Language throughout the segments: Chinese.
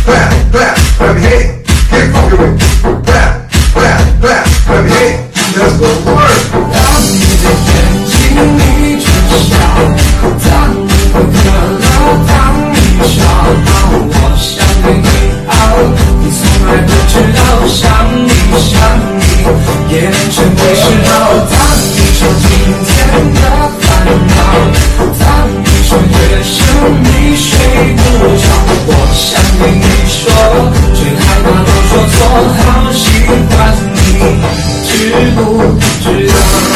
clap, clap, let me hear it. Get funky with it. Clap, clap, clap, let me hear it. That's the word. 当你的眼睛里全笑，当你不可乐，当你笑，我想对你好，你从来不知道，想你想你，也能成为嗜好。当你说今天的烦恼，当你说夜深你睡不着，我想对你说，最害怕都说错，好喜欢你，知不知道？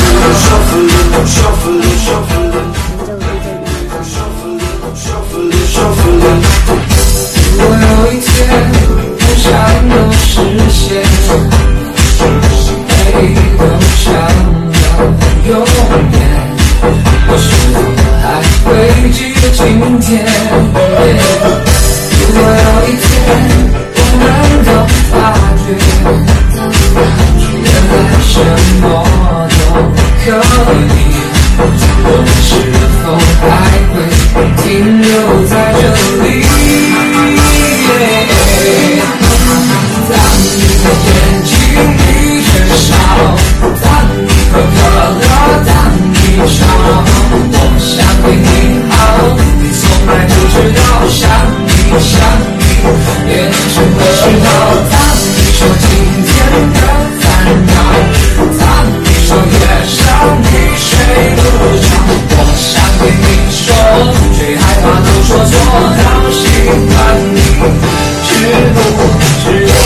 如果有一天梦想都实现，每都想要永远，或许我还会记得今天。如果有一天我能够发觉，原来什么都可以，我们是否还会停留在这里？当你的眼睛里缺少，当你喝可乐，当你吵，我想对你好，你从来不知道，想你想你，也能成为嗜好。当你说今天的烦恼，当你说夜深你睡不着，我想对你说，最害怕都说错，好喜欢你，知不知道？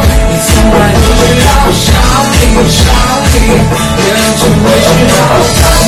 想你，也能成为嗜好。